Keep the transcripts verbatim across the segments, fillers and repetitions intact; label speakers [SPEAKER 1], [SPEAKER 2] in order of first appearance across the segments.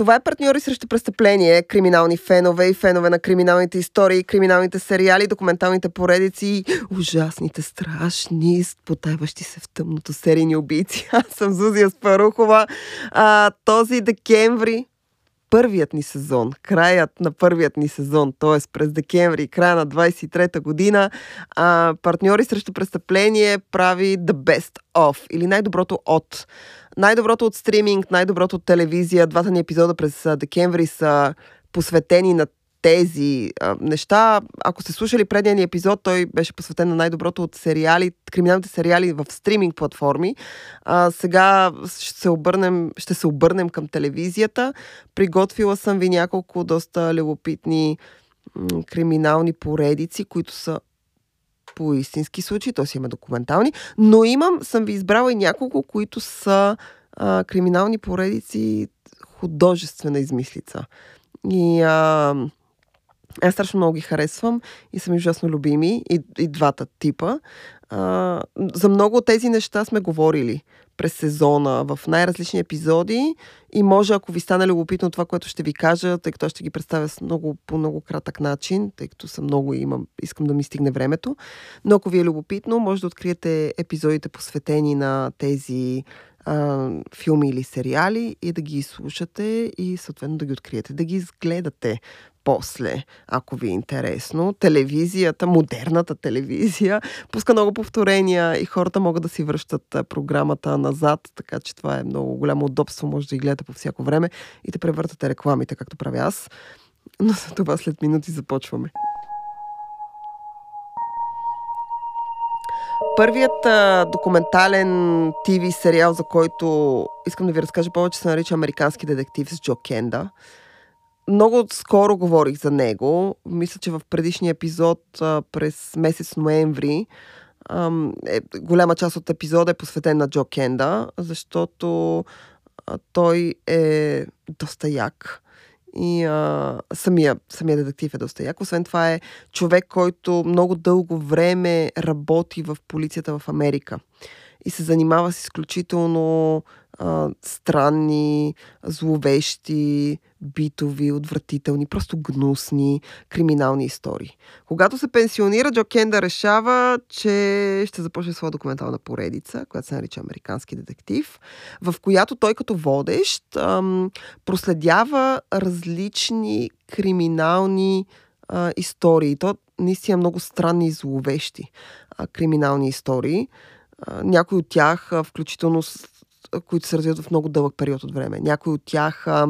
[SPEAKER 1] Това е партньори срещу престъпление, криминални фенове и фенове на криминалните истории, криминалните сериали, документалните поредици, ужасните, страшни, потайващи се в тъмното серийни убийци. Аз съм Зузия Спарухова. А, този декември първият ни сезон, краят на първият ни сезон, т.е. през декември, края на двайсет и трета година, а, партньори срещу престъпление прави The Best of, или най-доброто от. Най-доброто от стриминг, най-доброто от телевизия. Двата ни епизода през декември са посветени на тези а, неща. Ако сте слушали предния ни епизод, той беше посветен на най-доброто от сериали, криминалните сериали в стриминг платформи. А, сега ще се, обърнем, ще се обърнем към телевизията. Приготвила съм ви няколко доста любопитни м- криминални поредици, които са по истински случаи, т.е. имаме документални, но имам, съм ви избрала и няколко, които са а, криминални поредици художествена измислица. И а, аз страшно много ги харесвам и са ми ужасно любими и, и двата типа. А, за много от тези неща сме говорили през сезона в най-различни епизоди и може, ако ви стане любопитно това, което ще ви кажа, тъй като ще ги представя с много, по много кратък начин, тъй като съм много и имам, искам да ми стигне времето. Но ако ви е любопитно, може да откриете епизодите посветени на тези а, филми или сериали и да ги слушате и съответно да ги откриете, да ги изгледате после, ако ви е интересно. Телевизията, модерната телевизия, пуска много повторения и хората могат да си връщат програмата назад, така че това е много голямо удобство, може да ги гледате по всяко време и да превъртате рекламите, както правя аз. Но за това след минути започваме. Първият а, документален ти ви сериал, за който искам да ви разкажа повече, се нарича Американски детектив с Джо Кенда. Много скоро говорих за него. Мисля, че в предишния епизод а, през месец ноември а, е, голяма част от епизода е посветен на Джо Кенда, защото а, той е доста як. И а, самия, самия детектив е доста як. Освен това е човек, който много дълго време работи в полицията в Америка и се занимава с изключително а, странни, зловещи, битови, отвратителни, просто гнусни криминални истории. Когато се пенсионира, Джо Кенда решава, че ще започне своя документална поредица, която се нарича Американски детектив, в която той като водещ ам, проследява различни криминални а, истории. То наистина много странни и зловещи а, криминални истории. А, някои от тях, а, включително с, а, които се развиват в много дълъг период от време. Някои от тях а,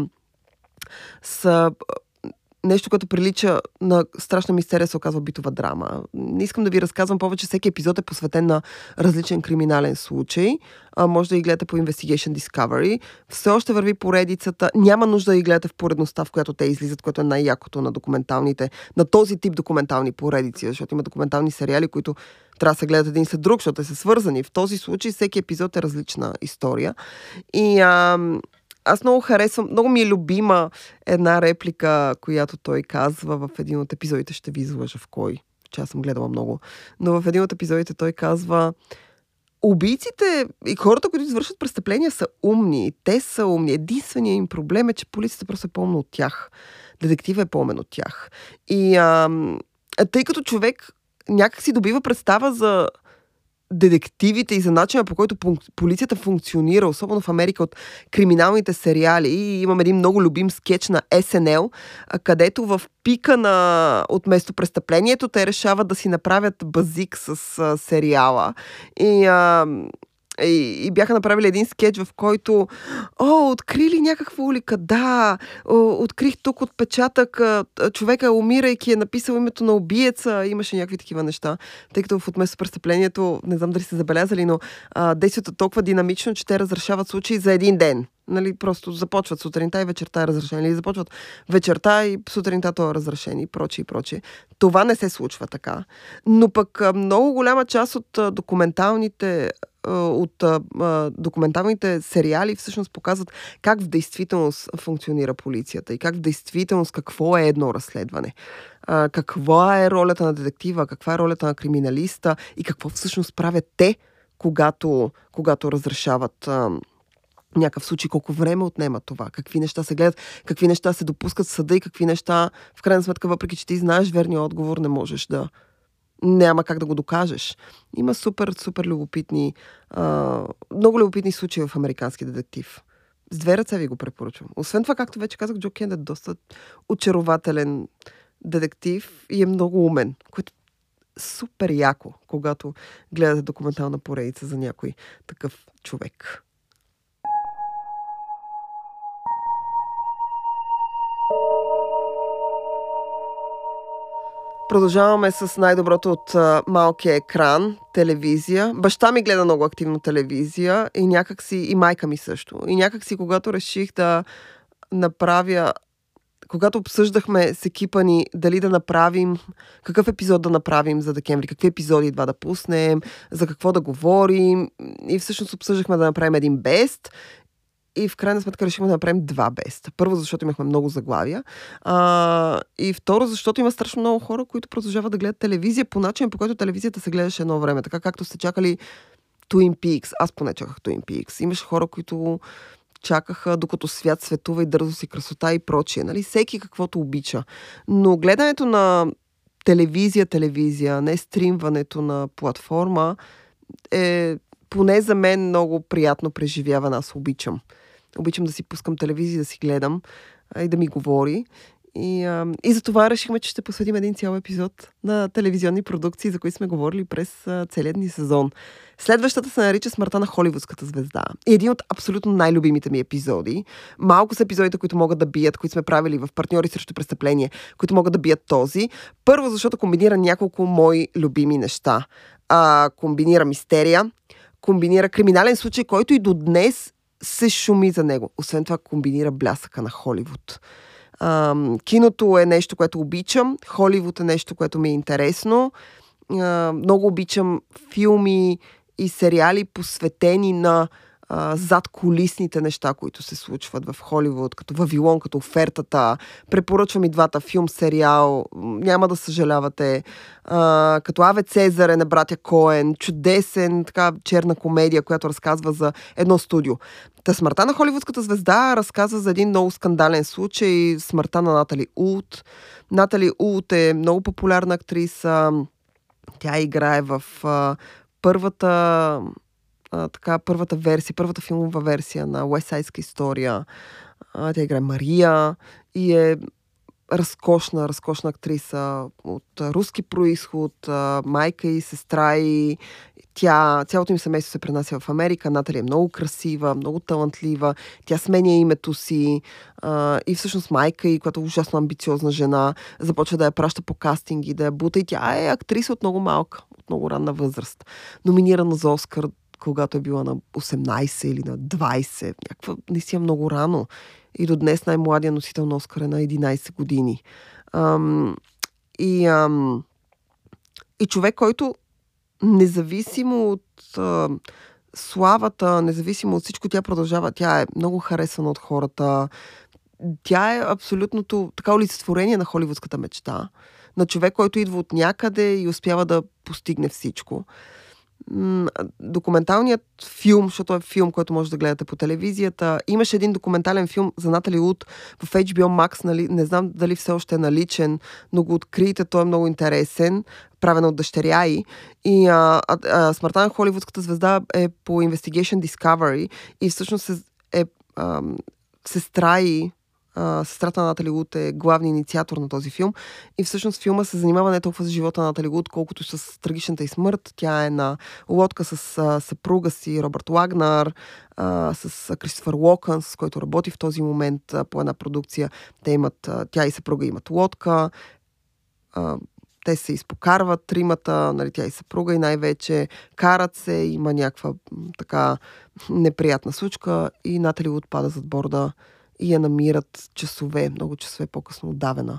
[SPEAKER 1] са нещо, което прилича на страшна мистерия, се оказва битова драма. Не искам да ви разказвам повече, всеки епизод е посветен на различен криминален случай. А, може да ги гледате по Investigation Discovery. Все още върви поредицата. Няма нужда да ги гледате в поредността, в която те излизат, което е най-якото на документалните, на този тип документални поредици, защото има документални сериали, които трябва да се гледат един след друг, защото са свързани. В този случай всеки епизод е различна история. И а, аз много харесвам, много ми е любима една реплика, която той казва в един от епизодите, ще ви излъжа в кой, че аз съм гледала много, но в един от епизодите той казва: убийците и хората, които извършват престъпления, са умни. Те са умни. Единственият им проблем е, че полицията просто е по-умна от тях. Детективът е по-умен от тях. И а, тъй като човек някак си добива представа за детективите и за начина, по който полицията функционира, особено в Америка, от криминалните сериали. И имам един много любим скетч на Ес Ен Ел, където в пика на от местопрестъплението те решават да си направят базик с а, сериала. И а, И, и бяха направили един скетч, в който о, открили някаква улика, да, о, открих тук отпечатък, човека, умирайки, е написал името на убиеца, имаше някакви такива неща, тъй като в отместо престъплението, не знам дали сте забелязали, но а, действието толкова динамично, че те разрешават случаи за един ден. Нали, просто започват сутринта и вечерта е разрешение. Или започват вечерта и сутринта то е разрешение и прочее и прочее. Това не се случва така. Но пък много голяма част от документалните от а, документалните сериали всъщност показват как в действителност функционира полицията и как в действителност какво е едно разследване. А, каква е ролята на детектива, каква е ролята на криминалиста и какво всъщност правят те, когато, когато разрешават а, някакъв случай, колко време отнема това, какви неща се гледат, какви неща се допускат в съда и какви неща, в крайна сметка, въпреки че ти знаеш верния отговор, не можеш да... Няма как да го докажеш. Има супер, супер любопитни, а, много любопитни случаи в Американски детектив. С две ръце ви го препоръчвам. Освен това, както вече казах, Джо Кенда е доста очарователен детектив и е много умен, което е супер яко, когато гледате документална поредица за някой такъв човек. Продължаваме с най-доброто от а, малкия екран, телевизия. Баща ми гледа много активно телевизия и някак си, и майка ми също. И някак си, когато реших да направя, когато обсъждахме с екипа ни дали да направим, какъв епизод да направим за декември, какви епизоди едва да пуснем, за какво да говорим, и всъщност обсъждахме да направим един бест. И в крайна сметка решихме да направим два беста. Първо, защото имахме много заглавия. А, и второ, защото има страшно много хора, които продължават да гледат телевизия по начин, по който телевизията се гледаше едно време. Така както сте чакали Twin Peaks. Аз поне чаках Twin Peaks. Имаше хора, които чакаха докато свят светува и дързост и красота и прочие. Нали? Всеки каквото обича. Но гледането на телевизия, телевизия, не стримването на платформа е... поне за мен много приятно преживяване. Аз обичам. Обичам да си пускам телевизия, да си гледам а, и да ми говори. И, а, и за това решихме, че ще посветим един цял епизод на телевизионни продукции, за които сме говорили през а, целият ни сезон. Следващата се нарича Смъртта на холивудската звезда. И един от абсолютно най-любимите ми епизоди. Малко са епизодите, които могат да бият, които сме правили в Партньори срещу престъпление, които могат да бият този. Първо, защото комбинира няколко мои любими неща. А, комбинира мистерия, комбинира криминален случай, който и до днес се шуми за него. Освен това, комбинира блясъка на Холивуд. А, киното е нещо, което обичам. Холивуд е нещо, което ми е интересно. А, много обичам филми и сериали, посветени на а, задкулисните неща, които се случват в Холивуд, като Вавилон, като Офертата. Препоръчвам и двата, филм, сериал. Няма да съжалявате. А, като Аве Цезаре на братя Коен. Чудесен, така черна комедия, която разказва за едно студио. Та Смъртта на холивудската звезда разказва за един много скандален случай. Смъртта на Натали Улт. Натали Улт е много популярна актриса. Тя играе в а, първата а, така, първата версия, първата филмова версия на Уестсайдска история. А, тя играе Мария и е разкошна, разкошна актриса от руски происход, майка и сестра и тя, цялото им семейство се пренася в Америка. Натали е много красива, много талантлива. Тя сменя името си а, и всъщност майка и, която е ужасно амбициозна жена, започва да я праща по кастинги, да я бута и тя е актриса от много малка, от много ранна възраст. Номинирана за Оскар, когато е била на осемнайсет или на двайсет. Някаква наистина много рано. И до днес най-младия носител на Оскар е на единайсет години. Ам, и, ам, и човек, който независимо от а, славата, независимо от всичко, тя продължава. Тя е много харесвана от хората. Тя е абсолютното така олицетворение на холивудската мечта. На човек, който идва от някъде и успява да постигне всичко. Документалният филм, защото е филм, който може да гледате по телевизията. Имаше един документален филм за Натали Улт в Ейч Би О Max, нали? Не знам дали все още е наличен, но го открийте, той е много интересен, правен от дъщеря й. И а, а, а, Смъртта на холивудската звезда е по Investigation Discovery и всъщност е, е а, сестра й, Uh, сестрата на Натали Улт е главният инициатор на този филм и всъщност филма се занимава не толкова с живота на Натали Улт, колкото с трагичната й смърт. Тя е на лодка с uh, съпруга си Робърт Лагнар, uh, с Кристофър Уокън, с който работи в този момент uh, по една продукция. Те имат, uh, тя и съпруга имат лодка. Uh, те се изпокарват тримата, нали, тя и съпруга и най-вече карат се, има някаква така неприятна случка и Натали Улт пада зад борда и я намират часове, много часове по-късно отдавена.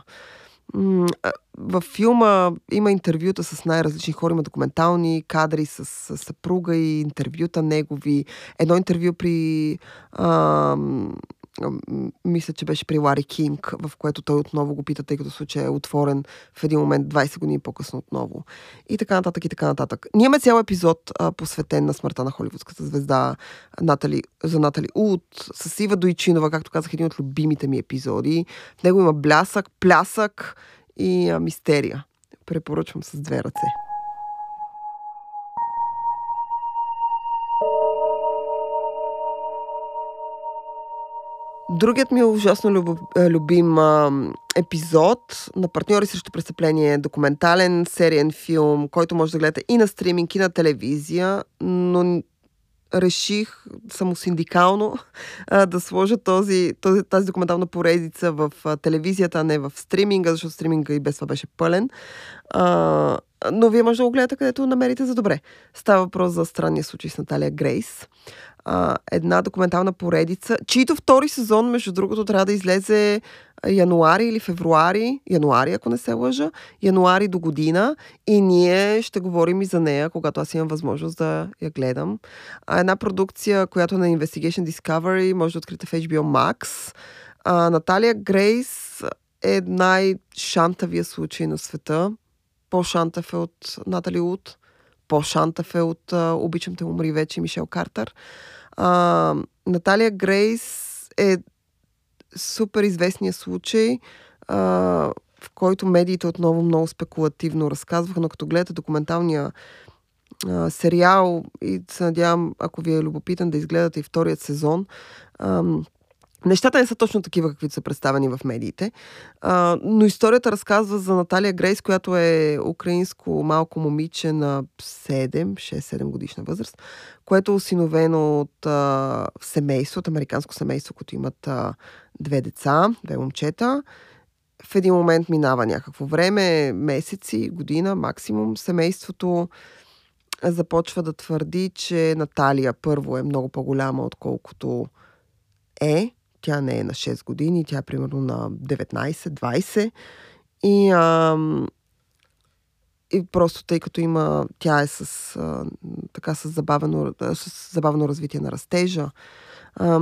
[SPEAKER 1] Във филма има интервюта с най-различни хора, има документални кадри с, с съпруга и интервюта негови. Едно интервю при а, мисля, че беше при Лари Кинг, в което той отново го пита, тъй като случай е отворен в един момент двайсет години по-късно отново. И така нататък, и така нататък. Ние имаме цял епизод а, посветен на смъртта на холивудската звезда Натали, за Натали Уд, с Ива Дойчинова, както казах, един от любимите ми епизоди. В него има блясък, плясък и а, мистерия. Препоръчвам с две ръце. Другият ми ужасно люб, любим а, епизод на Партньори срещу престъпление, документален сериен филм, който може да гледате и на стриминг, и на телевизия, но реших самосиндикално а, да сложа този, този, тази документална поредица в а, телевизията, а не в стриминга, защото стриминга и без това беше пълен. А, но вие може да го гледате където намерите за добре. Става въпрос за странния случай с Наталия Грейс. Uh, една документална поредица, чийто втори сезон, между другото, трябва да излезе януари или февруари, януари, ако не се лъжа, януари до година, и ние ще говорим и за нея, когато аз имам възможност да я гледам. Uh, една продукция, която е на Investigation Discovery, може да открите в Ейч Би О Max. Uh, Наталия Грейс е най-шантавия случай на света. По-шантав е от Натали Уд. По-шантав е от uh, Обичам те, умри вече, Мишел Картер. Uh, Наталия Грейс е супер известният случай, uh, в който медиите отново много спекулативно разказваха, но като гледате документалния uh, сериал и се надявам, ако ви е любопитен, да изгледате и вторият сезон, uh, нещата не са точно такива, каквито са представени в медиите, а, но историята разказва за Наталия Грейс, която е украинско малко момиче на седем, шест-седем годишна възраст, което е осиновено от а, семейство, от американско семейство, което имат а, две деца, две момчета. В един момент минава някакво време, месеци, година, максимум. Семейството започва да твърди, че Наталия първо е много по-голяма, отколкото е. Тя не е на шест години, тя е примерно на деветнайсет-двайсет. И, а, и просто тъй като има, тя е с, а, така, с, забавено, с забавено развитие на растежа. А,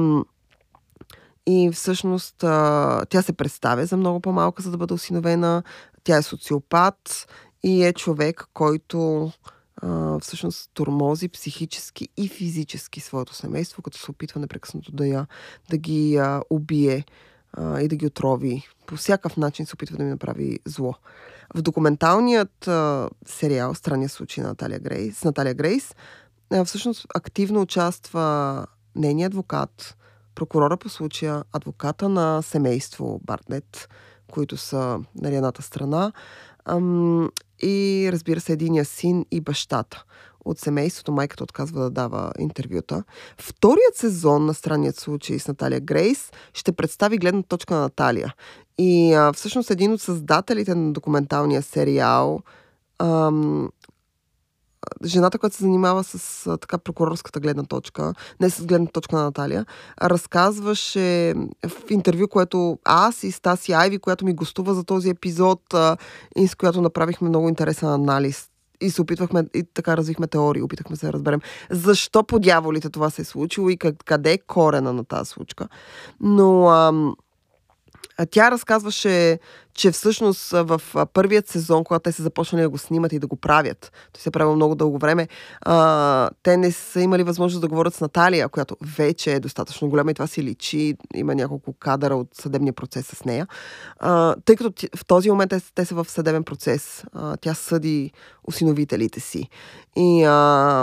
[SPEAKER 1] и всъщност а, тя се представя за много по-малка, за да бъде осиновена. Тя е социопат и е човек, който Uh, всъщност тормози психически и физически своето семейство, като се опитва непрекъснато да, я, да ги uh, убие uh, и да ги отрови. По всякакъв начин се опитва да ми направи зло. В документалният uh, сериал Странния случай на Наталия Грейс, с Наталия Грейс uh, всъщност активно участва нейният адвокат, прокурора по случая, адвоката на семейство Бартнет, които са на едната страна, um, и разбира се единия син и бащата от семейството. Майката отказва да дава интервюта. Вторият сезон на Странният случай с Наталия Грейс ще представи гледна точка на Наталия. И а, всъщност един от създателите на документалния сериал, ам, жената, която се занимава с а, така прокурорската гледна точка, не с гледна точка на Наталия, разказваше в интервю, което аз и Стаси Айви, която ми гостува за този епизод а, и с която направихме много интересен анализ и се опитвахме, и така развихме теории, опитахме се да разберем защо по дяволите това се е случило и къде е корена на тази случка. Но ам, тя разказваше, че всъщност в първият сезон, когато те се започнали да го снимат и да го правят, той се е правил много дълго време, а, те не са имали възможност да говорят с Наталия, която вече е достатъчно голяма и това си личи, има няколко кадъра от съдебния процес с нея. А, тъй като в този момент те, те са в съдебен процес, а, тя съди осиновителите си. И а,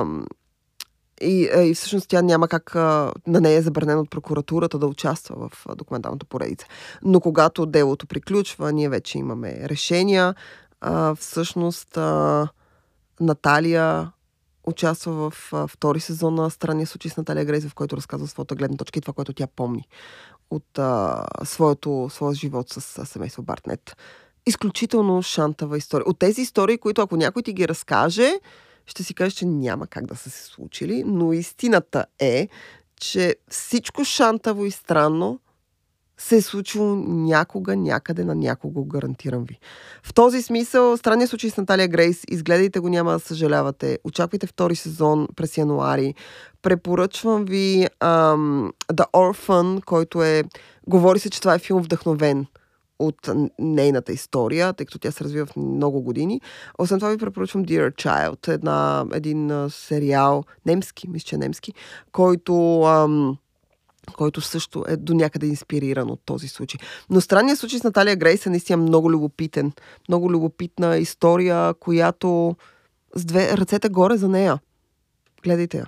[SPEAKER 1] И, и всъщност тя няма как, на нея е забранено от прокуратурата да участва в документалната поредица. Но когато делото приключва, ние вече имаме решения. А, всъщност а, Наталия участва в а, втори сезон на Странния случай с Наталия Грейс, в който разказва своята гледна точка и това, което тя помни от а, своето, своя живот с, с семейство Бартнет. Изключително шантава история. От тези истории, които ако някой ти ги разкаже, ще си кажеш, че няма как да са се случили, но истината е, че всичко шантаво и странно се е случило някога, някъде на някого, гарантирам ви. В този смисъл, странният случай с Наталия Грейс, изгледайте го, няма да съжалявате. Очаквайте втори сезон през януари. Препоръчвам ви ам, The Orphan, който е... Говори се, че това е филм вдъхновен от нейната история, тъй като тя се развива в много години. Освен това ви препоръчвам Dear Child, една, един а, сериал, немски, мисля, че е немски, който... Ам, който също е до някъде инспириран от този случай. Но странният случай с Наталия Грейс е наистина много любопитен. Много любопитна история, която с две ръцете горе за нея. Гледайте я.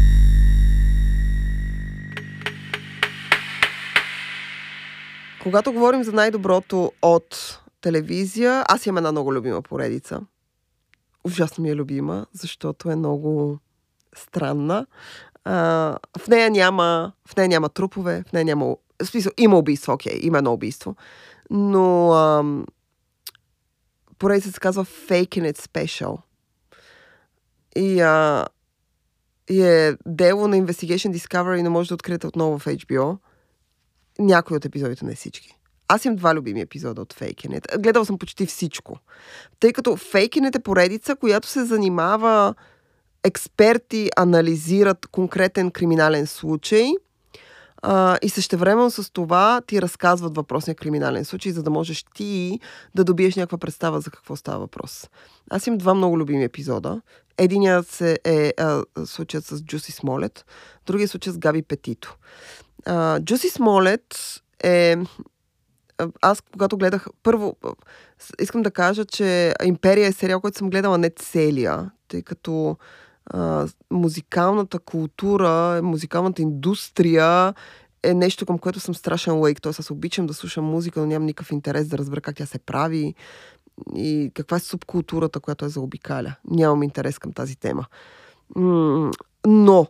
[SPEAKER 1] Когато говорим за най-доброто от телевизия, аз имам една много любима поредица. Ужасно ми е любима, защото е много странна. Uh, в нея няма в нея няма трупове, в нея няма... В смисъл, има убийство, окей, има едно убийство. Но uh, поредица се казва Faking It Special. И, uh, и е дело на Investigation Discovery и не може да откриете отново в Ейч Би О. Някои от епизодите, не всички. Аз имам два любими епизода от Faking It. Гледал съм почти всичко. Тъй като Faking It е поредица, която се занимава... Експерти анализират конкретен криминален случай а, и същевременно с това ти разказват въпросния криминален случай, за да можеш ти да добиеш някаква представа за какво става въпрос. Аз имам два много любими епизода. Единият се е а, случаят с Джуси Смолет, другият случай с Габи Петито. А, Джуси Смолет е... Аз, когато гледах... Първо, искам да кажа, че Империя е сериал, който съм гледала не целия, тъй като а, музикалната култура, музикалната индустрия е нещо, към което съм страшен лайк. Тоест, аз обичам да слушам музика, но нямам никакъв интерес да разбера как тя се прави и каква е субкултурата, която е заобикаля. Нямам интерес към тази тема. М- но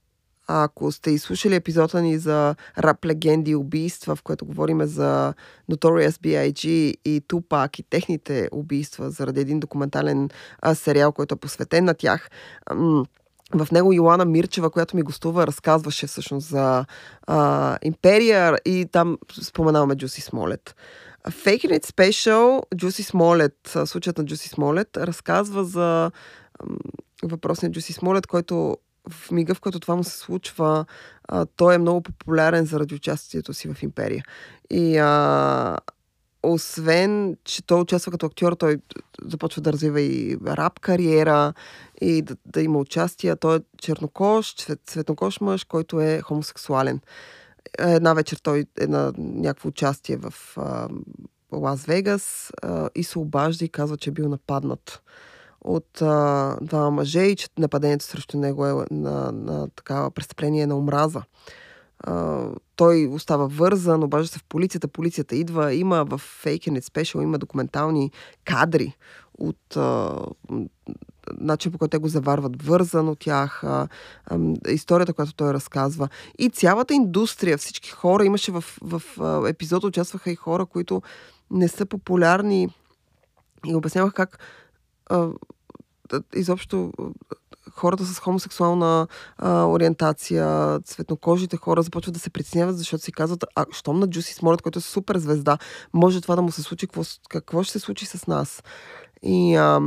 [SPEAKER 1] ако сте изслушали епизода ни за рап легенди и убийства, в което говорим за Notorious Би Ай Джи и Тупак и техните убийства заради един документален а, сериал, който е посветен на тях, м- в него Йоана Мирчева, която ми гостува, разказваше всъщност за а, Империя и там споменаваме Джуси Смолет. Faking It Special, Джуси Смолет, случаят на Джуси Смолет, разказва за м- въпросния Джуси Смолет, който в мига, в който това му се случва, а, той е много популярен заради участието си в Империя. И а, освен, че той участва като актьор, той започва да развива и рап кариера и да, да има участие. Той е чернокож, цвет, цветнокож мъж, който е хомосексуален. Една вечер той е на някакво участие в а, Лас Вегас а, и се обажда и казва, че е бил нападнат от а, двама мъже и че нападението срещу него е на, на такава престъпление на омраза. А, той остава вързан, обажда се в полицията, полицията идва, има в Faking It Special, има документални кадри от а, начин, по който те го заварват вързан от тях, а, а, историята, която той разказва. И цялата индустрия, всички хора, имаше в, в а, епизода, участваха и хора, които не са популярни и обяснявах как а, изобщо хората с хомосексуална а, ориентация, цветнокожите хора започват да се притесняват, защото си казват, а щом на Джуси Смолет, който е супер звезда, може това да му се случи, какво, какво ще се случи с нас? И, а,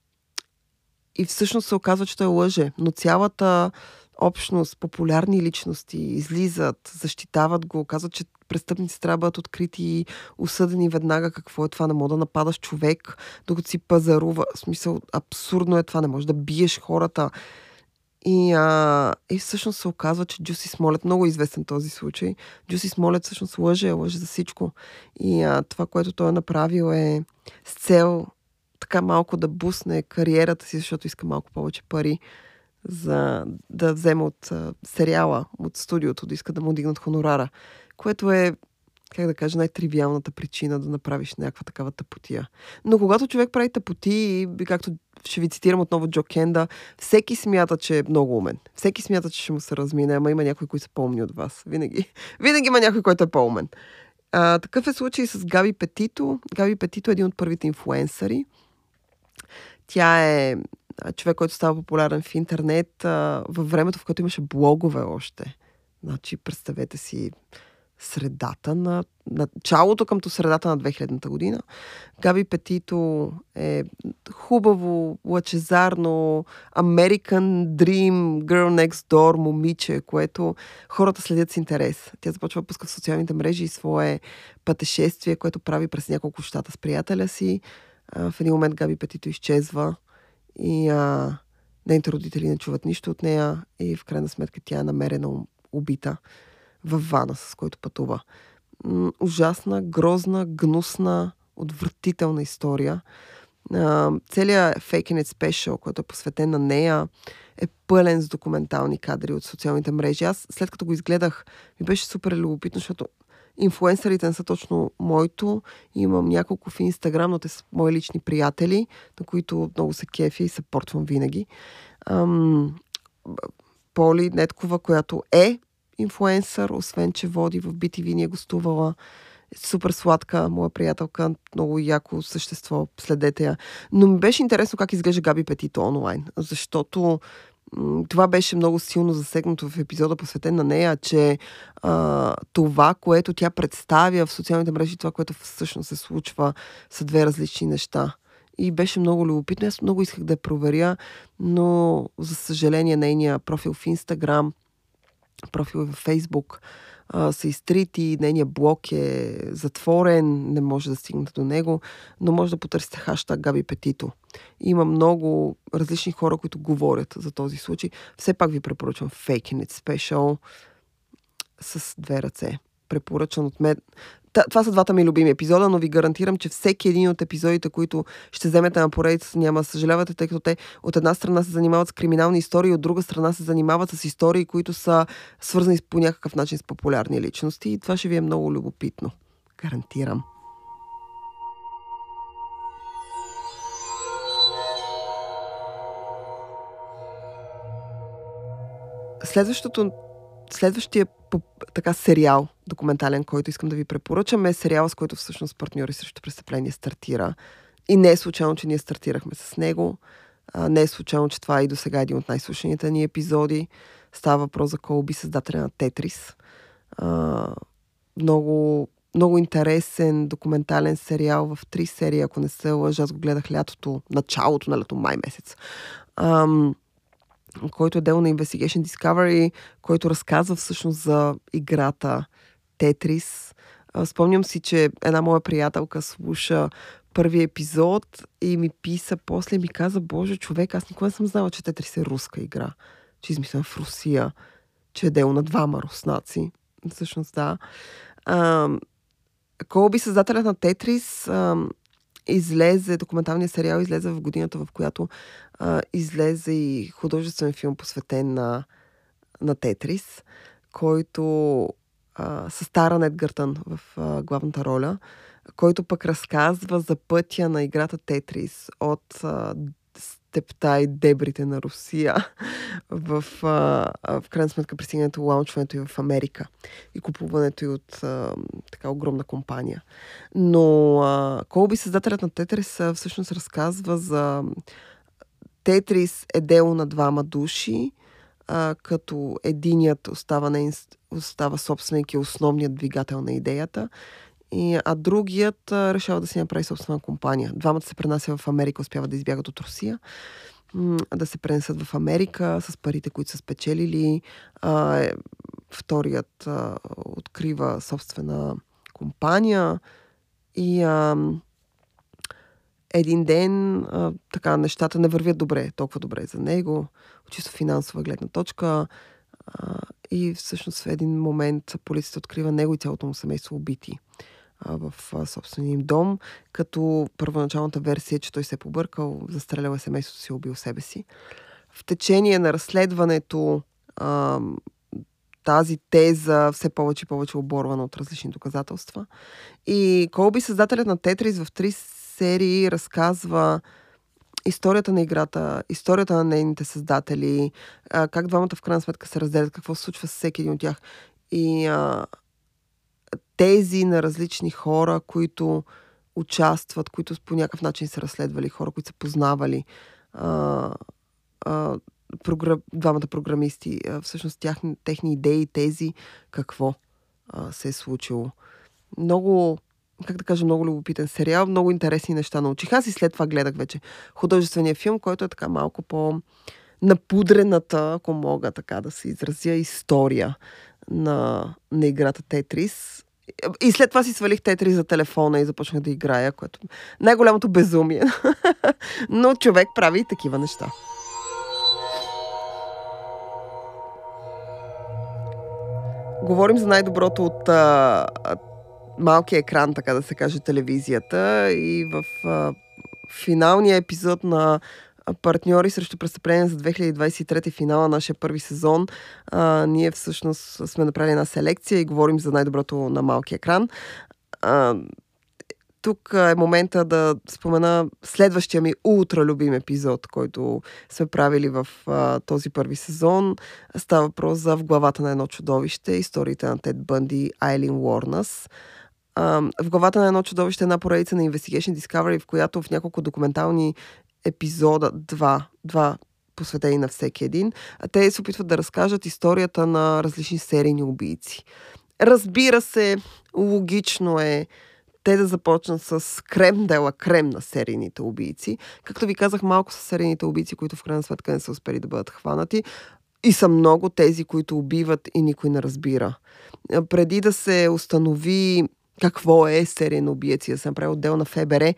[SPEAKER 1] и всъщност се оказва, че той лъже, но цялата общност, популярни личности излизат, защитават го, казват, че престъпници трябва да бъдат открити и осъдени веднага. Какво е това? Не мога да нападаш човек, докато си пазарува. В смисъл, абсурдно е това. Не можеш да биеш хората. И, а, и всъщност се оказва, че Джуси Смолет, много известен този случай, Джуси Смолет всъщност лъже, лъже за всичко. И а, това, което той е направил е с цел така малко да бусне кариерата си, защото иска малко повече пари, за да вземе от а, сериала, от студиото, да иска да му дигнат хонорара. Което е, как да кажа, най-тривиалната причина да направиш някаква такава тъпотия. Но когато човек прави тъпоти, както ще ви цитирам отново Джо Кенда, всеки смята, че е много умен. Всеки смята, че ще му се размине, ама има някой, които са по-умни от вас. Винаги. Винаги има някой, който е по-умен. А, такъв е случай с Габи Петито. Габи Петито е един от първите инфлуенсъри. Тя е човек, който става популярен в интернет а, във времето, в което имаше блогове още. Значи, представете си, средата на, началото къмто средата на две хилядната година. Габи Петито е хубаво, лъчезарно, American Dream, Girl Next Door, момиче, което хората следят с интерес. Тя започва да пуска в социалните мрежи свое пътешествие, което прави през няколко щата с приятеля си. А, в един момент Габи Петито изчезва и а, нейните родители не чуват нищо от нея и в крайна сметка тя е намерена убита във вана, с който пътува. М- ужасна, грозна, гнусна, отвратителна история. А, целият Faking It Special, който е посветен на нея, е пълен с документални кадри от социалните мрежи. Аз след като го изгледах, ми беше супер любопитно, защото инфлуенсърите не са точно моето. Имам няколко в Инстаграм, но те са мои лични приятели, на които много се кефи и съпортвам винаги. Ам, Поли Неткова, която е инфлуенсър, освен че води в Би Ти Ви, ни е гостувала. Супер сладка, моя приятелка, много яко същество, следете я. Но ми беше интересно как изглежда Габи Петито онлайн, защото м- това беше много силно засегнато в епизода, посветен на нея, че а, това, което тя представя в социалните мрежи, това, което всъщност се случва, са две различни неща. И беше много любопитно. Аз много исках да я проверя, но за съжаление нейния профил в Инстаграм, профил в Фейсбук а, са изтрити, нейният блог е затворен, не може да стигнете до него, но може да потърсите хаштаг Габи Петито. Има много различни хора, които говорят за този случай. Все пак ви препоръчвам Faking It Special с две ръце. Препоръчан от мен. Та, това са двата ми любими епизода, но ви гарантирам, че всеки един от епизодите, които ще вземете на поредица, няма да съжалявате, тъй като те от една страна се занимават с криминални истории, от друга страна се занимават с истории, които са свързани по някакъв начин с популярни личности. И това ще ви е много любопитно. Гарантирам. Следващото Следващия така сериал, документален, който искам да ви препоръчам, е сериал, с който всъщност Партньори срещу престъпление стартира. И не е случайно, че ние стартирахме с него. А, не е случайно, че това е и до сега един от най-слушаните ни епизоди. Става въпрос за Колби, създателя на Тетрис. А, много, много интересен документален сериал в три серии, ако не се лъжа. Аз го гледах лятото, началото на лято, май месец. Ам... който е дело на Investigation Discovery, който разказва всъщност за играта Тетрис. Спомням си, че една моя приятелка слуша първи епизод и ми писа, после ми каза, боже, човек, аз никога не съм знала, че Тетрис е руска игра. Че измислям в Русия, че е дело на двама руснаци. Всъщност, да. Колби, създателят на Тетрис, ам, излезе, документалният сериал излезе в годината, в която а, излезе и художествен филм, посветен на, на Тетрис, който а, с Таран Едгъртън в а, главната роля, който пък разказва за пътя на играта Тетрис от а, степта и дебрите на Русия в, а, в крайна сметка пристигането, лаунчването и в Америка и купуването и от а, така огромна компания. Но а, Колби, създателят на Тетрис, всъщност разказва за Тетрис е дело на двама души, а, като единият остава, на, остава собственик и основният двигател на идеята, и, а другият а, решава да си направи собствена компания. Двамата се пренася в Америка, успяват да избягат от Русия, м- да се пренесат в Америка с парите, които са спечелили. А, е, вторият а, открива собствена компания и а, един ден а, така нещата не вървят добре, толкова добре за него, от чисто финансова гледна точка. А, и всъщност в един момент полицията открива него и цялото му семейство убити в собствения им дом, като първоначалната версия е, че той се е побъркал, застрелял е семейството си, убил себе си. В течение на разследването а, тази теза все повече и повече оборвана от различни доказателства. И Колби, създателят на Тетрис, в три серии разказва историята на играта, историята на нейните създатели, а, как двамата в крайна сметка се разделят, какво се случва с всеки един от тях. И а, тези на различни хора, които участват, които по някакъв начин са разследвали, хора, които са познавали, а, а, програ... двамата програмисти, а, всъщност тях, техни идеи, тези, какво. а, се е случило. Много, как да кажа, много любопитен сериал, много интересни неща научих. Аз и след това гледах вече художествения филм, който е така малко по-напудрената, ако мога така да се изразя, история на, на играта Тетрис. И след това си свалих Тетрис за телефона и започнах да играя, което най-голямото безумие. Но човек прави и такива неща. Говорим за най-доброто от а, а, малкия екран, така да се каже, телевизията, и в а, финалния епизод на Партньори срещу престъпления за две хиляди двадесет и трета, финала, нашия първи сезон, а, ние всъщност сме направили една селекция и говорим за най-доброто на малкия екран. А, тук е момента да спомена следващия ми ултра любим епизод, който сме правили в а, този първи сезон. Става въпрос за В главата на едно чудовище, историите на Тед Бънди и Айлин Уорнъс. А, в главата на едно чудовище е една поредица на Investigation Discovery, в която в няколко документални епизода, два, два посветени на всеки един, те се опитват да разкажат историята на различни серийни убийци. Разбира се, логично е те да започнат с крем дела крем на серийните убийци. Както ви казах, малко са серийните убийци, които в крайна сметка не са успели да бъдат хванати. И са много тези, които убиват и никой не разбира. Преди да се установи какво е серийно убиец и да се направи отдел на Еф Бе Ер,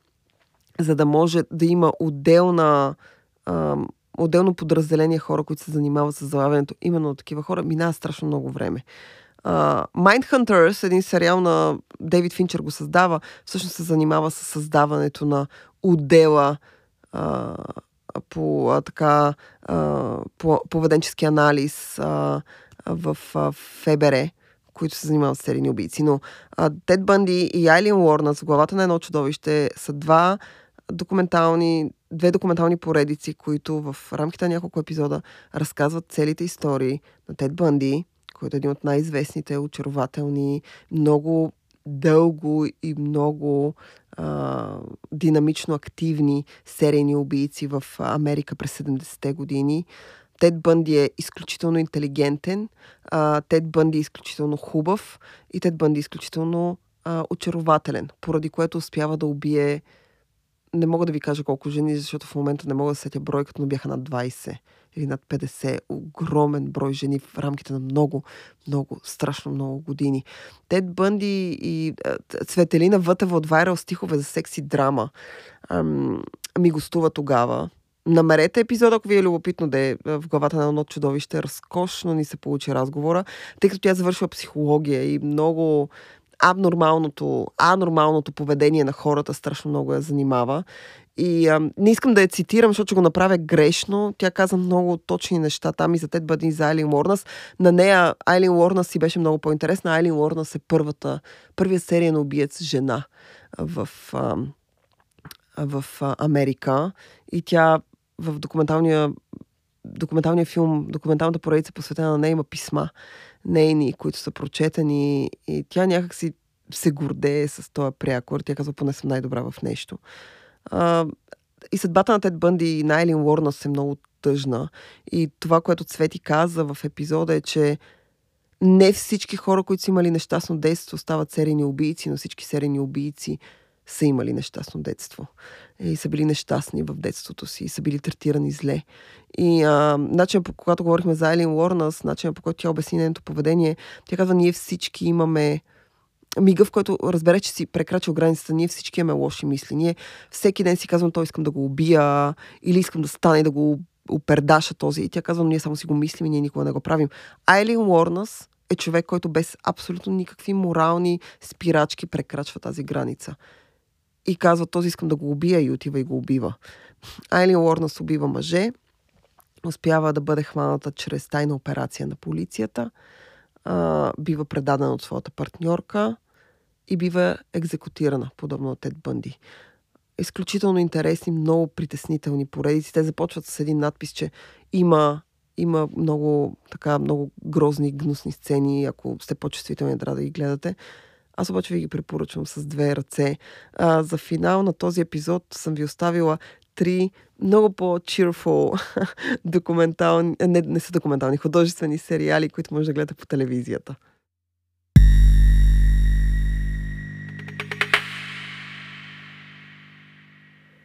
[SPEAKER 1] за да може да има отделна, а, отделно подразделение хора, които се занимават с залавянето именно от такива хора, минава страшно много време. Uh, Mindhunters, един сериал на Дейвид Финчер го създава, всъщност се занимава с създаването на отдела uh, по uh, така uh, по, поведенчески анализ uh, в uh, Еф Бе Ер, които се занимават с серийни убийци. Но uh, Тед Бънди и Айлин Уорнъс, в главата на едно чудовище, са два документални, две документални поредици, които в рамките на няколко епизода разказват целите истории на Тед Бънди, който е един от най-известните, очарователни, много дълго и много а, динамично активни серийни убийци в Америка през седемдесетте години. Тед Бънди е изключително интелигентен, а, Тед Бънди е изключително хубав и Тед Бънди е изключително а, очарователен, поради което успява да убие, не мога да ви кажа колко жени, защото в момента не мога да сетя бройката, но бяха над двадесет или над петдесет. Огромен брой жени в рамките на много, много, страшно много години. Тед Бънди и а, Цветелина Вътева от Viral стихове за секси драма ам, ми гостува тогава. Намерете епизода, ако ви е любопитно да е в главата на едно чудовище. Разкошно ни се получи разговора, тъй като тя завършва психология и много абнормалното, анормалното поведение на хората страшно много я занимава. И а, не искам да я цитирам, защото ще го направя грешно. Тя каза много точни неща там и за Тед Бънди и за Айлин Уорнъс. На нея Айлин Уорнъс си беше много по-интересна. Айлин Уорнъс е първата, първия сериен убиец жена в, а, в а, Америка. И тя в документалния, документалния филм, документалната поредица, посветена на нея, има писма нейни, които са прочетени, и тя някак си се гордее с този прякор. Тя казва, поне съм най-добра в нещо. А, и съдбата на Тед Бънди и на Айлин Уорнъс е много тъжна. И това, което Цвети каза в епизода, е, че не всички хора, които са имали нещастно детство, стават серийни убийци, но всички серийни убийци са имали нещастно детство. И са били нещастни в детството си, и са били третирани зле. И а, начин, по когато говорихме за Айлин Уорнъс, начин, по който тя обясни нейното поведение, тя казва, ние всички имаме мига, в който разбере, че си прекрачил границата, ние всички имаме лоши мисли. Ние всеки ден си казвам, той искам да го убия, или искам да стане и да го опердаша този. И тя казва, ние само си го мислим и ние никога не го правим. Айлин Уорнъс е човек, който без абсолютно никакви морални спирачки прекрачва тази граница. И казва, този искам да го убия, и отива и го убива. Айлин Уорнъс убива мъже, успява да бъде хваната чрез тайна операция на полицията, а, бива предадена от своята партньорка и бива екзекутирана, подобно на Тед Бънди. Изключително интересни, много притеснителни поредици. Те започват с един надпис, че има, има много, така, много грозни, гнусни сцени. Ако сте по-чувствителни, трябва да ги гледате. Аз обаче ви ги препоръчвам с две ръце. А, за финал на този епизод съм ви оставила три много по-cheerful документални, не, не са документални, художествени сериали, които може да гледате по телевизията.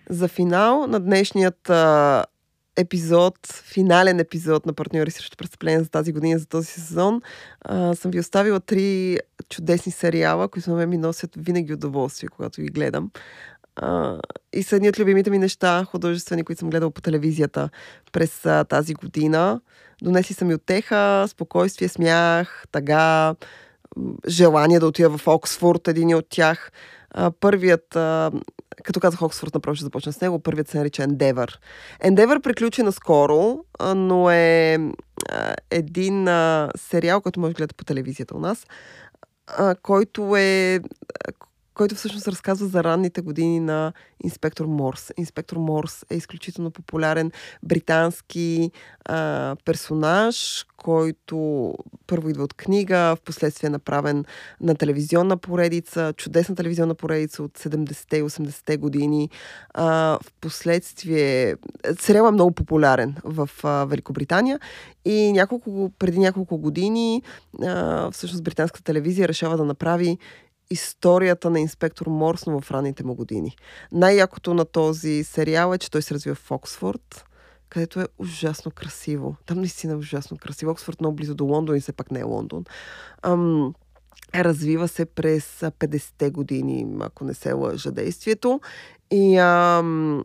[SPEAKER 1] За финал на днешният а, епизод, финален епизод на Партньори срещу престъпления за тази година, за този сезон, а, съм ви оставила три чудесни сериала, които на мен ми носят винаги удоволствие, когато ги гледам. А, и са едни от любимите ми неща, художествени, които съм гледала по телевизията през а, тази година. Донесли са ми утеха, спокойствие, смях, тъга, желание да отида в Оксфорд, един от тях. А, първият, а, като казах Оксфорд, направо ще започна с него, първият се нарича Endeavour. Endeavour приключи наскоро, а, но е а, един а, сериал, който може да гледате по телевизията у нас, а, който е който всъщност разказва за ранните години на инспектор Морс. Инспектор Морс е изключително популярен британски а, персонаж, който първо идва от книга, в последствие е направен на телевизионна поредица, чудесна телевизионна поредица от седемдесетте и осемдесетте години. А, в последствие сериал е много популярен в а, Великобритания и няколко, преди няколко години а, всъщност британската телевизия решава да направи историята на инспектор Морс, но в ранните му години. Най-якото на този сериал е, че той се развива в Оксфорд, където е ужасно красиво. Там наистина е ужасно красиво. Оксфорд много близо до Лондон и все пак не е Лондон. Ам, развива се през петдесетте години, ако не се лъжа действието. И ам,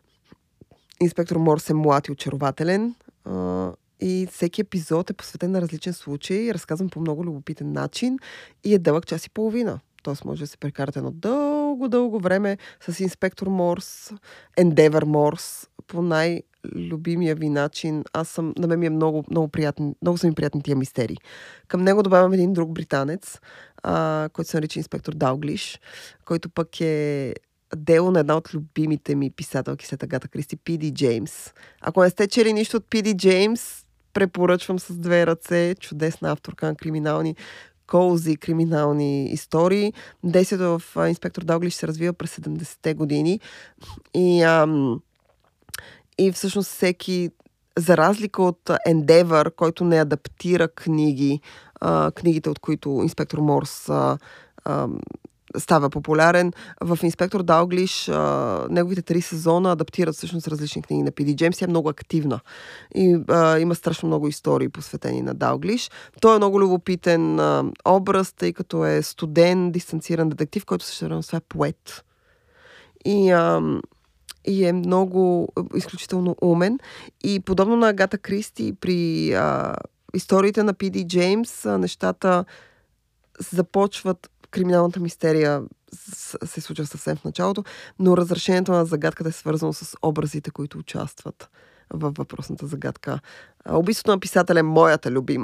[SPEAKER 1] инспектор Морс е млад и очарователен. А, и всеки епизод е посветен на различен случай, разказвам по много любопитен начин и е дълъг час и половина. Тоест може да се прекарате едно дълго-дълго време с инспектор Морс, Endeavour Морс, по най-любимия ви начин. Аз съм, на мен ми е много, много приятен, много са ми приятни тия мистерии. Към него добавям един друг британец, а, който се нарича инспектор Дауглиш, който пък е дело на една от любимите ми писателки след Агата Кристи, Пи Ди Джеймс. Ако не сте чели нищо от Пи Ди Джеймс, препоръчвам с две ръце. Чудесна авторка на криминални коузи, криминални истории. Действието в инспектор Дауглиш се развива през седемдесетте години и, ам, и всъщност всеки, за разлика от Endeavour, който не адаптира книги, а, книгите, от които инспектор Морс а, а, става популярен. В инспектор Дауглиш а, неговите три сезона адаптират всъщност различни книги на Пи Ди Джеймс. Е много активна. И а, има страшно много истории посветени на Дауглиш. Той е много любопитен а, образ, тъй като е студен, дистанциран детектив, който същевременно е поет. И, а, и е много изключително умен. И подобно на Агата Кристи, при а, историите на Пи Ди Джеймс, а, нещата започват, криминалната мистерия се случва съвсем в началото, но разрешението на загадката е свързано с образите, които участват във въпросната загадка. Убийството на писателя е моята любима.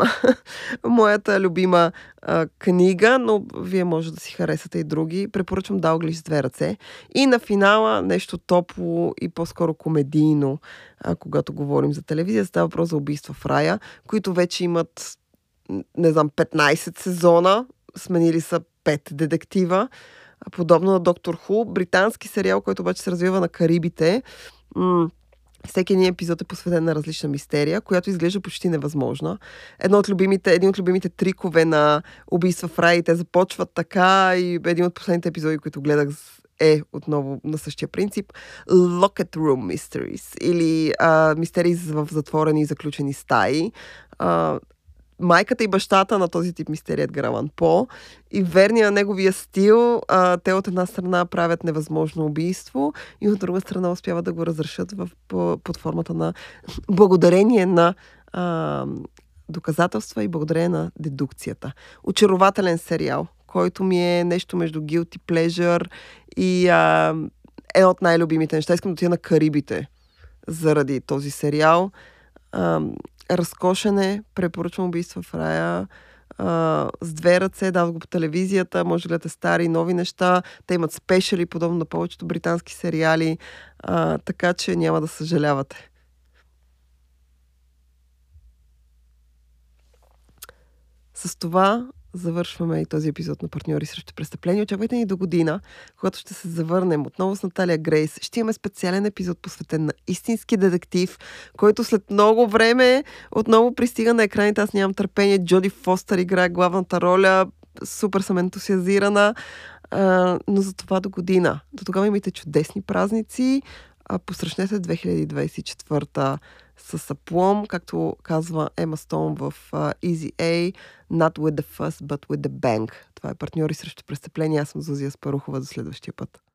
[SPEAKER 1] моята любима а, книга, но вие може да си харесате и други. Препоръчвам Дауглиш с две ръце. И на финала нещо топло и по-скоро комедийно, а, когато говорим за телевизия. Става въпрос за Убийства в рая, които вече имат, не знам, петнайсет сезона. Сменили са пет детектива, подобно на Доктор Ху, британски сериал, който обаче се развива на Карибите. М- всеки един епизод е посветен на различна мистерия, която изглежда почти невъзможна. Едно от любимите, един от любимите трикове на Убийства в рай, те започват така, и един от последните епизоди, които гледах, е отново на същия принцип. Locked Room Mysteries, или а, мистерии в затворени и заключени стаи. А, майката и бащата на този тип мистерия Едгар Алан По и верния на неговия стил, а, те от една страна правят невъзможно убийство и от друга страна успяват да го разрешат в, по, под формата на благодарение на а, доказателства и благодарение на дедукцията. Очарователен сериал, който ми е нещо между guilty pleasure и а, е от най-любимите неща. Искам да отида на Карибите заради този сериал. А, разкошен е, препоръчвам Убийства в рая а, с две ръце, дават го по телевизията, може да гледате стари и нови неща. Те имат спешали, подобно на повечето британски сериали, а, така че няма да съжалявате. С това завършваме и този епизод на Партньори срещу престъпления. Очаквайте ни до година, когато ще се завърнем отново с Наталия Грейс. Ще имаме специален епизод, посветен на истински детектив, който след много време отново пристига на екраните. Аз нямам търпение. Джоди Фостър играе главната роля. Супер съм ентусиазирана. А, но за това до година. До тогава имайте чудесни празници. А, посрещнете две хиляди двадесет и четвърта с апломб, както казва Ема Стоун в uh, Easy A, not with the fuss, but with the bang. Това е партньори срещу престъпление. Аз съм Зузия Спарухова. До следващия път.